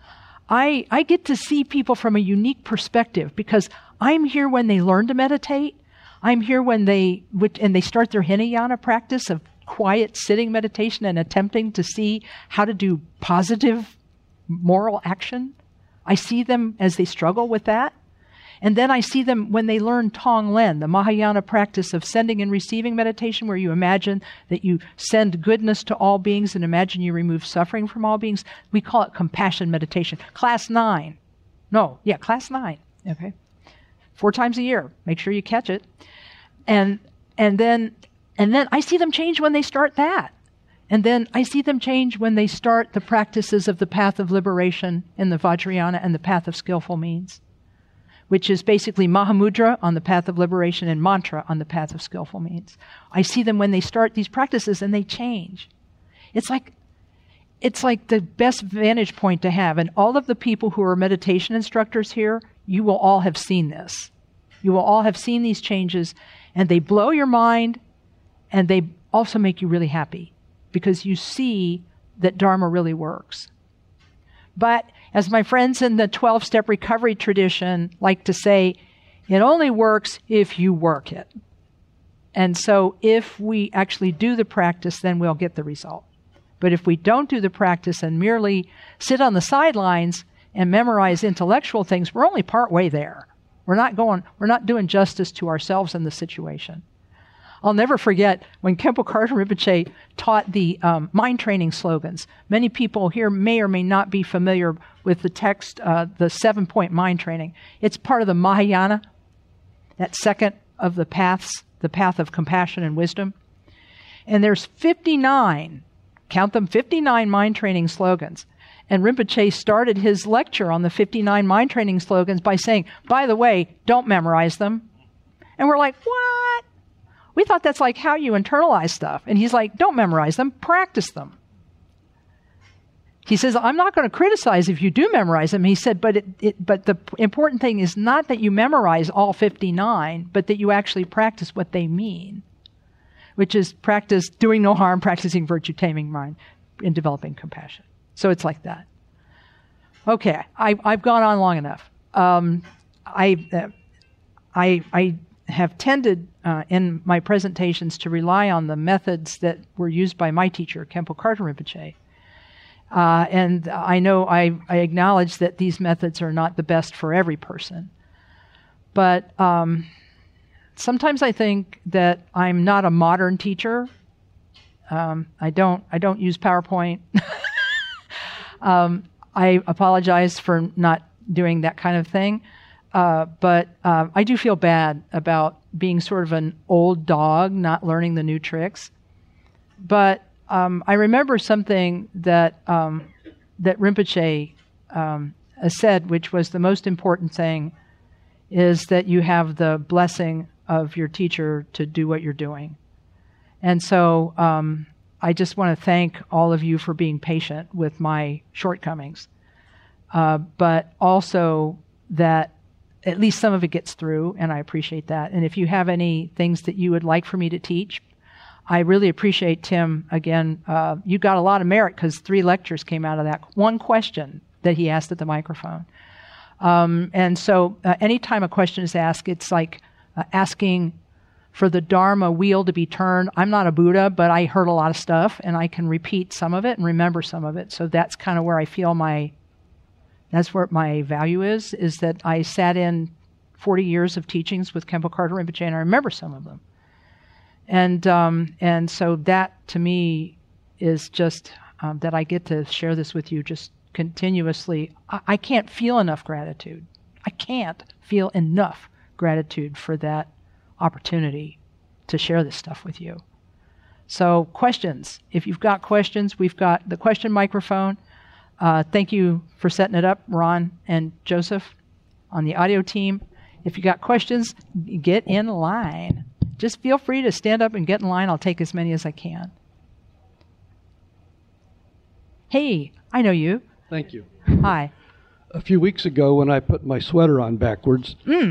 S2: I get to see people from a unique perspective, because I'm here when they learn to meditate. I'm here when they start their Hinayana practice of quiet sitting meditation and attempting to see how to do positive moral action. I see them as they struggle with that. And then I see them when they learn Tonglen, the Mahayana practice of sending and receiving meditation, where you imagine that you send goodness to all beings and imagine you remove suffering from all beings. We call it compassion meditation. Class 9. Class 9. Okay. 4 times a year. Make sure you catch it. And then I see them change when they start that. And then I see them change when they start the practices of the path of liberation in the Vajrayana and the path of skillful means, which is basically Mahamudra on the path of liberation and mantra on the path of skillful means. I see them when they start these practices and they change. It's like the best vantage point to have. And all of the people who are meditation instructors here, you will all have seen this. You will all have seen these changes, and they blow your mind, and they also make you really happy, because you see that Dharma really works. But as my friends in the 12-step recovery tradition like to say, it only works if you work it. And so if we actually do the practice, then we'll get the result. But if we don't do the practice and merely sit on the sidelines and memorize intellectual things, we're only part way there. We're not doing justice to ourselves in the situation. I'll never forget when Khenpo Karthon Rinpoche taught the mind training slogans. Many people here may or may not be familiar with the text, the 7-point mind training. It's part of the Mahayana, that second of the paths, the path of compassion and wisdom. And there's 59, count them, 59 mind training slogans. And Rinpoche started his lecture on the 59 mind training slogans by saying, by the way, don't memorize them. And we're like, what? We thought that's like how you internalize stuff. And he's like, don't memorize them, practice them. He says, I'm not going to criticize if you do memorize them. He said, but the important thing is not that you memorize all 59, but that you actually practice what they mean, which is practice doing no harm, practicing virtue, taming mind, and developing compassion. So it's like that. Okay, I've gone on long enough. I have tended in my presentations to rely on the methods that were used by my teacher, Khenpo Karthon Rinpoche. And I know I acknowledge that these methods are not the best for every person. But sometimes I think that I'm not a modern teacher. I don't use PowerPoint. I apologize for not doing that kind of thing. But I do feel bad about being sort of an old dog, not learning the new tricks. But I remember something that Rinpoche said, which was the most important thing, is that you have the blessing of your teacher to do what you're doing. And so I just want to thank all of you for being patient with my shortcomings, but also that at least some of it gets through, and I appreciate that. And if you have any things that you would like for me to teach, I really appreciate, Tim, again, you got a lot of merit because 3 lectures came out of that. One question that he asked at the microphone. And so anytime a question is asked, it's like asking for the Dharma wheel to be turned. I'm not a Buddha, but I heard a lot of stuff, and I can repeat some of it and remember some of it. So that's kind of where I feel that's where my value is that I sat in 40 years of teachings with Khenpo Karthon Rinpoche, and I remember some of them. And so that, to me, is just that I get to share this with you just continuously. I can't feel enough gratitude. I can't feel enough gratitude for that opportunity to share this stuff with you. So questions. If you've got questions, we've got the question microphone. Thank you for setting it up, Ron and Joseph on the audio team. If you got questions, get in line. Just feel free to stand up and get in line. I'll take as many as I can. Hey, I know you.
S3: Thank you.
S2: Hi.
S3: A few weeks ago when I put my sweater on backwards,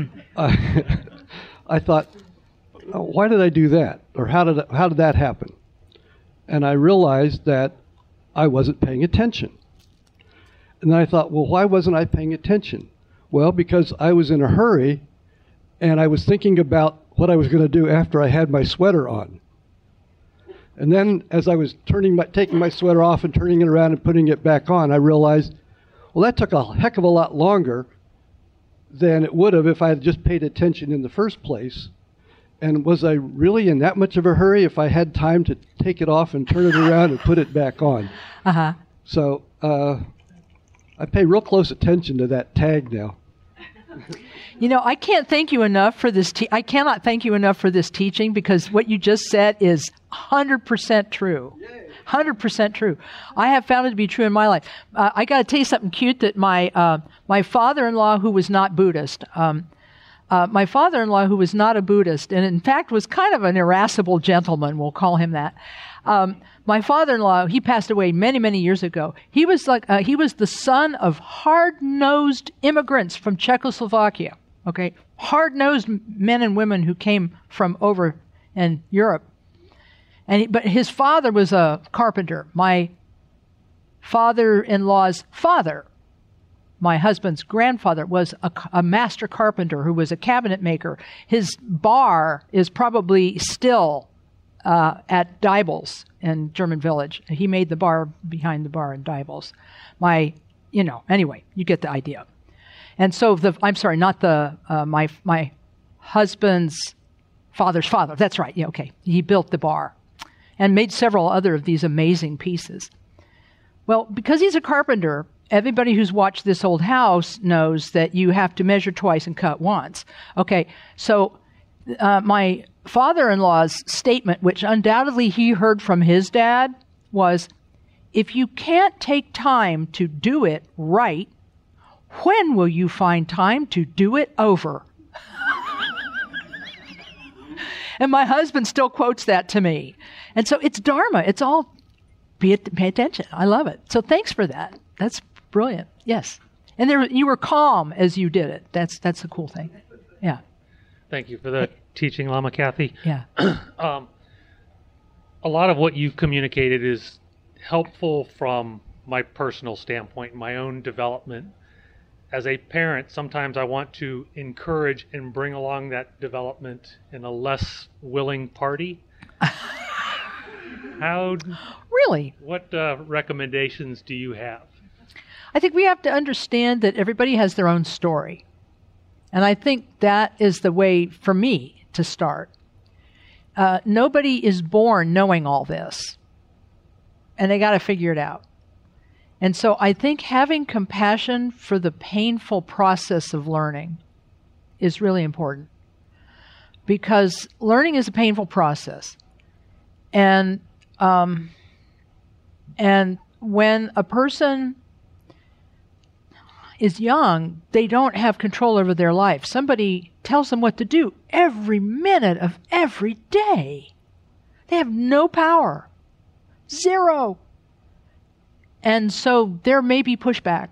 S3: I thought, why did I do that? Or how did that happen? And I realized that I wasn't paying attention. And then I thought, well, why wasn't I paying attention? Well, because I was in a hurry and I was thinking about what I was going to do after I had my sweater on. And then as I was taking my sweater off and turning it around and putting it back on, I realized, well, that took a heck of a lot longer than it would have if I had just paid attention in the first place. And was I really in that much of a hurry if I had time to take it off and turn it around and put it back on?
S2: Uh-huh.
S3: So I pay real close attention to that tag now.
S2: You know, I can't thank you enough for this. I cannot thank you enough for this teaching, because what you just said is 100% true. 100% true. I have found it to be true in my life. I got to tell you something cute that my father-in-law, who was not Buddhist, my father-in-law, who was not a Buddhist, and in fact was kind of an irascible gentleman, we'll call him that. My father-in-law, he passed away many, many years ago. He was the son of hard-nosed immigrants from Czechoslovakia. Okay, hard-nosed men and women who came from over in Europe. But his father was a carpenter. My father-in-law's father, my husband's grandfather, was a master carpenter who was a cabinet maker. His bar is probably still at Diebels in German Village. He made the bar behind the bar in Diebels. Anyway, you get the idea. And so my husband's father's father, that's right, yeah, okay, he built the bar and made several other of these amazing pieces. Well, because he's a carpenter, everybody who's watched This Old House knows that you have to measure twice and cut once. Okay, so my father-in-law's statement, which undoubtedly he heard from his dad, was, if you can't take time to do it right, when will you find time to do it over? And my husband still quotes that to me. And so it's Dharma. It's all pay attention. I love it. So thanks for that. That's brilliant. Yes. And you were calm as you did it. That's a cool thing. Yeah.
S4: Thank you for the teaching, Lama Kathy.
S2: Yeah.
S4: A lot of what you've communicated is helpful from my personal standpoint, my own development. As a parent, sometimes I want to encourage and bring along that development in a less willing party.
S2: Really?
S4: What recommendations do you have?
S2: I think we have to understand that everybody has their own story. And I think that is the way for me to start. Nobody is born knowing all this. And they got to figure it out. And so I think having compassion for the painful process of learning is really important. Because learning is a painful process. And when a person is young, they don't have control over their life. Somebody tells them what to do every minute of every day. They have no power. Zero. And so there may be pushback.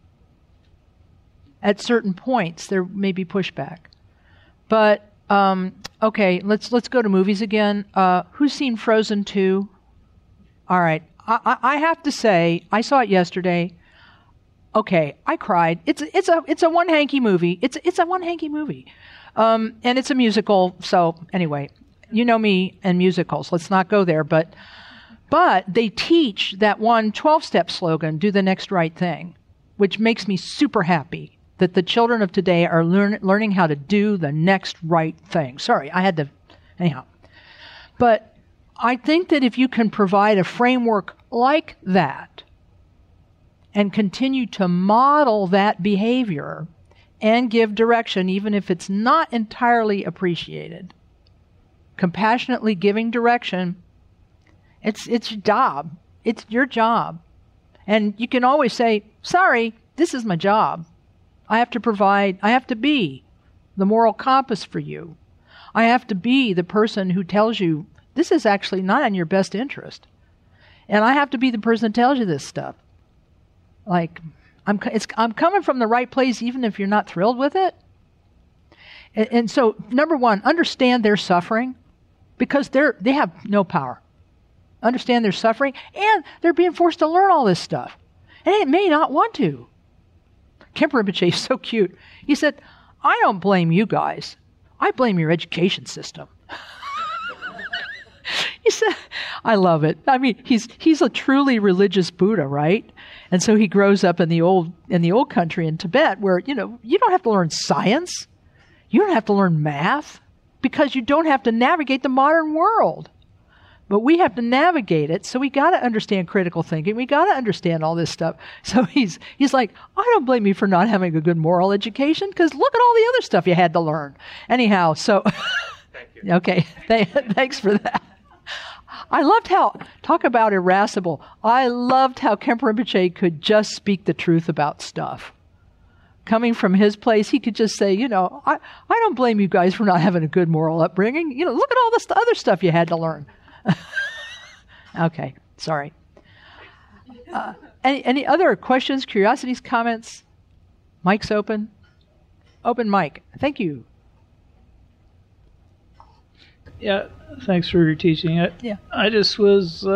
S2: At certain points, there may be pushback. But, okay, let's go to movies again. Who's seen Frozen 2? All right. I have to say, I saw it yesterday. Okay, I cried. It's a one hanky movie. It's a one hanky movie. And it's a musical. So anyway, you know me and musicals. Let's not go there. But they teach that one 12-step slogan, do the next right thing, which makes me super happy that the children of today are learning how to do the next right thing. Sorry, I had to, anyhow. But I think that if you can provide a framework like that and continue to model that behavior and give direction, even if it's not entirely appreciated. Compassionately giving direction, it's your job. It's your job. And you can always say, sorry, this is my job. I have to provide, I have to be the moral compass for you. I have to be the person who tells you this is actually not in your best interest. And I have to be the person that tells you this stuff. Like, I'm coming from the right place even if you're not thrilled with it. And so, number one, understand their suffering because they have no power. Understand their suffering, and they're being forced to learn all this stuff. And they may not want to. Khenpo Rinpoche is so cute. He said, I don't blame you guys. I blame your education system. He said, I love it. I mean, he's a truly religious Buddha, right? And so he grows up in the old country in Tibet where, you don't have to learn science. You don't have to learn math because you don't have to navigate the modern world. But we have to navigate it, so we got to understand critical thinking. We got to understand all this stuff. So he's like, I don't blame you for not having a good moral education because look at all the other stuff you had to learn. Anyhow, so
S4: Thank you.
S2: Okay, thanks for that. I loved talk about irascible. I loved how Khenpo Rinpoche could just speak the truth about stuff. Coming from his place, he could just say, I don't blame you guys for not having a good moral upbringing. Look at all this other stuff you had to learn. Okay, sorry. Any other questions, curiosities, comments? Mic's open. Open mic. Thank you.
S5: Yeah, thanks for your teaching. I just was.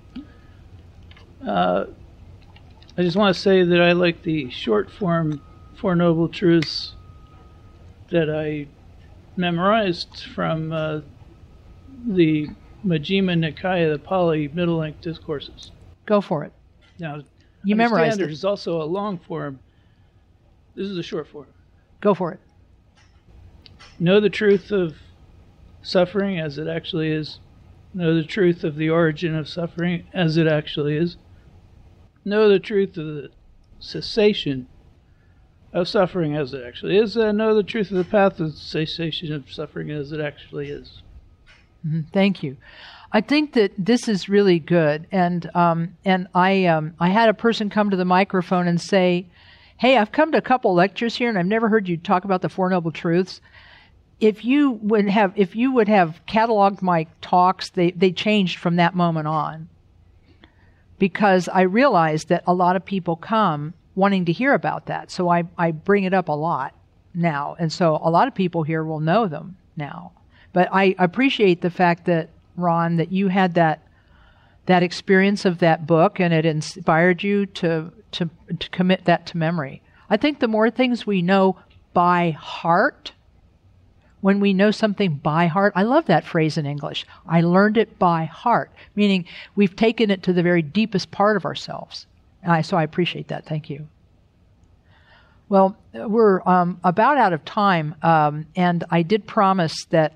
S5: I just want to say that I like the short form Four Noble Truths that I memorized from the Majjhima Nikaya, the Pali Middle Length Discourses.
S2: Go for it.
S5: Now,
S2: You memorized it.
S5: There's also a long form. This is a short form.
S2: Go for it.
S5: Know the truth of suffering as it actually is. Know the truth of the origin of suffering as it actually is. Know the truth of the cessation of suffering as it actually is. And know the truth of the path of cessation of suffering as it actually is.
S2: Thank you. I think that this is really good, and I had a person come to the microphone and say, "Hey, I've come to a couple lectures here, and I've never heard you talk about the Four Noble Truths. If you would have cataloged my talks, they changed from that moment on, because I realized that a lot of people come wanting to hear about that, so I bring it up a lot now, and so a lot of people here will know them now." But I appreciate the fact that, Ron, that you had that experience of that book and it inspired you to commit that to memory. I think the more things we know by heart, when we know something by heart, I love that phrase in English. I learned it by heart, meaning we've taken it to the very deepest part of ourselves. So I appreciate that. Thank you. Well, we're about out of time, and I did promise that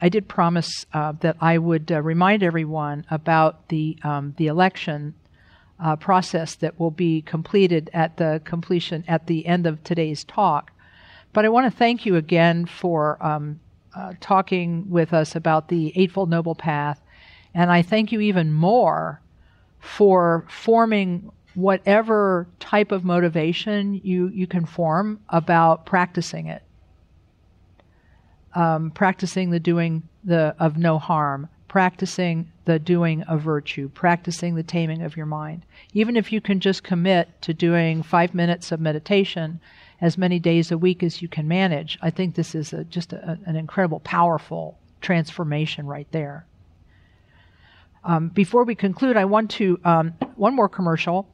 S2: I would remind everyone about the election process that will be completed at the end of today's talk. But I want to thank you again for talking with us about the Eightfold Noble Path, and I thank you even more for forming whatever type of motivation you can form about practicing it. Practicing the doing of no harm, practicing the doing of virtue, practicing the taming of your mind. Even if you can just commit to doing 5 minutes of meditation as many days a week as you can manage, I think this is just an incredible, powerful transformation right there. Before we conclude, I want to, one more commercial.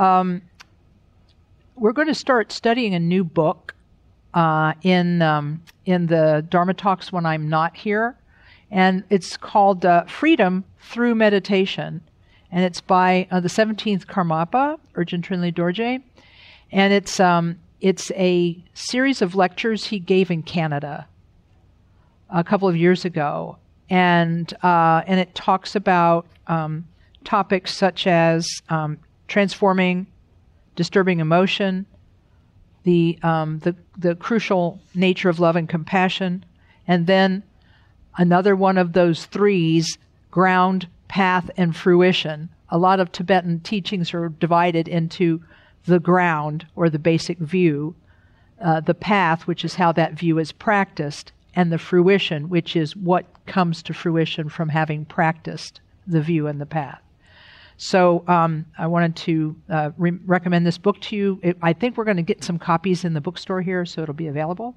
S2: We're going to start studying a new book in the Dharma Talks when I'm not here, and it's called Freedom Through Meditation, and it's by the 17th Karmapa, Urgent Trinley Dorje, and it's a series of lectures he gave in Canada a couple of years ago, and it talks about topics such as transforming disturbing emotion, the crucial nature of love and compassion, and then another one of those threes, ground, path, and fruition. A lot of Tibetan teachings are divided into the ground, or the basic view, the path, which is how that view is practiced, and the fruition, which is what comes to fruition from having practiced the view and the path. So I wanted to recommend this book to you. I think we're going to get some copies in the bookstore here, so it'll be available.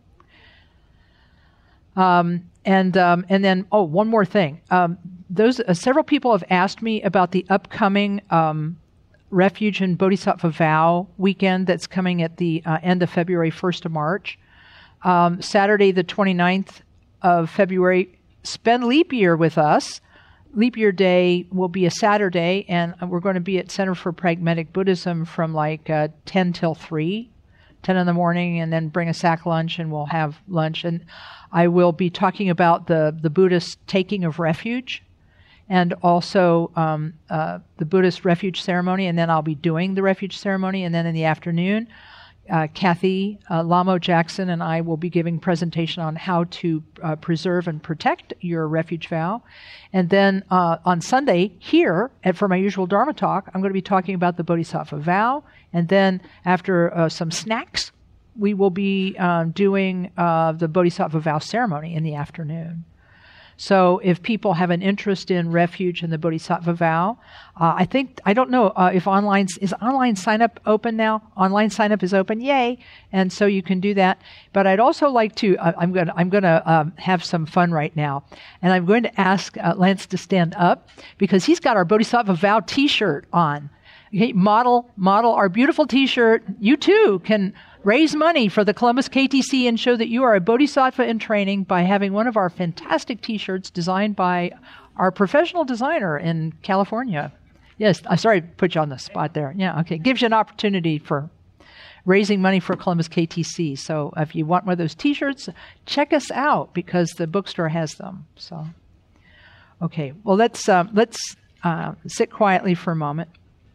S2: And then, one more thing. Several people have asked me about the upcoming Refuge and Bodhisattva Vow weekend that's coming at the end of February, 1st of March. Saturday, the 29th of February, spend leap year with us. Leap year day will be a Saturday, and we're going to be at Center for Pragmatic Buddhism from 10 till 3, 10 in the morning, and then bring a sack lunch, and we'll have lunch. And I will be talking about the Buddhist taking of refuge, and also the Buddhist refuge ceremony, and then I'll be doing the refuge ceremony. And then in the afternoon, Kathy Lamo Jackson and I will be giving presentation on how to preserve and protect your refuge vow. And then on Sunday here for my usual Dharma talk, I'm going to be talking about the Bodhisattva vow. And then after some snacks, we will be doing the Bodhisattva vow ceremony in the afternoon. So if people have an interest in refuge and the Bodhisattva vow, I don't know if is online sign up open now? Online sign up is open, yay! And so you can do that. But I'd also like to. I'm going to have some fun right now, and I'm going to ask Lance to stand up because he's got our Bodhisattva vow T-shirt on. Okay, model our beautiful T-shirt. You too can raise money for the Columbus KTC and show that you are a Bodhisattva in training by having one of our fantastic T-shirts designed by our professional designer in California. Yes, I'm sorry to put you on the spot there. Yeah, okay. Gives you an opportunity for raising money for Columbus KTC. So if you want one of those T-shirts, check us out because the bookstore has them. So, okay. Well, let's sit quietly for a moment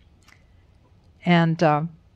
S2: and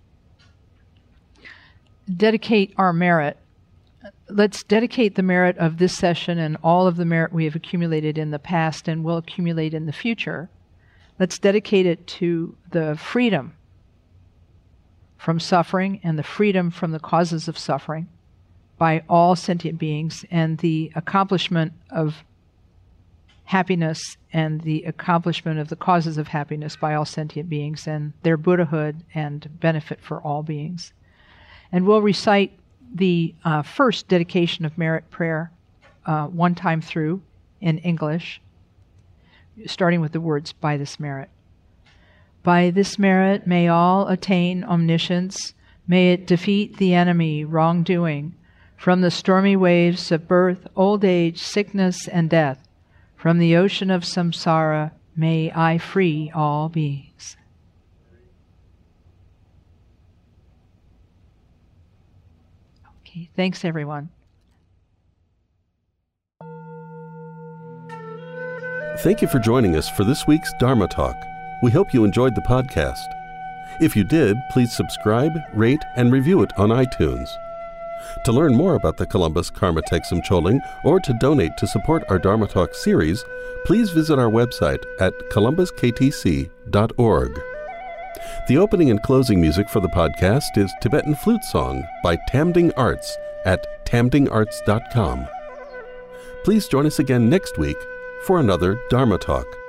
S2: dedicate our merit. Let's dedicate the merit of this session and all of the merit we have accumulated in the past and will accumulate in the future. Let's dedicate it to the freedom from suffering and the freedom from the causes of suffering by all sentient beings, and the accomplishment of happiness and the accomplishment of the causes of happiness by all sentient beings and their Buddhahood and benefit for all beings. And we'll recite the first dedication of merit prayer one time through in English, starting with the words, by this merit. By this merit may all attain omniscience, may it defeat the enemy, wrongdoing, from the stormy waves of birth, old age, sickness, and death. From the ocean of samsara, may I free all beings. Okay, thanks everyone.
S1: Thank you for joining us for this week's Dharma Talk. We hope you enjoyed the podcast. If you did, please subscribe, rate, and review it on iTunes. To learn more about the Columbus Karma Thegsum Choling or to donate to support our Dharma Talk series, please visit our website at columbusktc.org. The opening and closing music for the podcast is Tibetan Flute Song by Tamding Arts at tamdingarts.com. Please join us again next week for another Dharma Talk.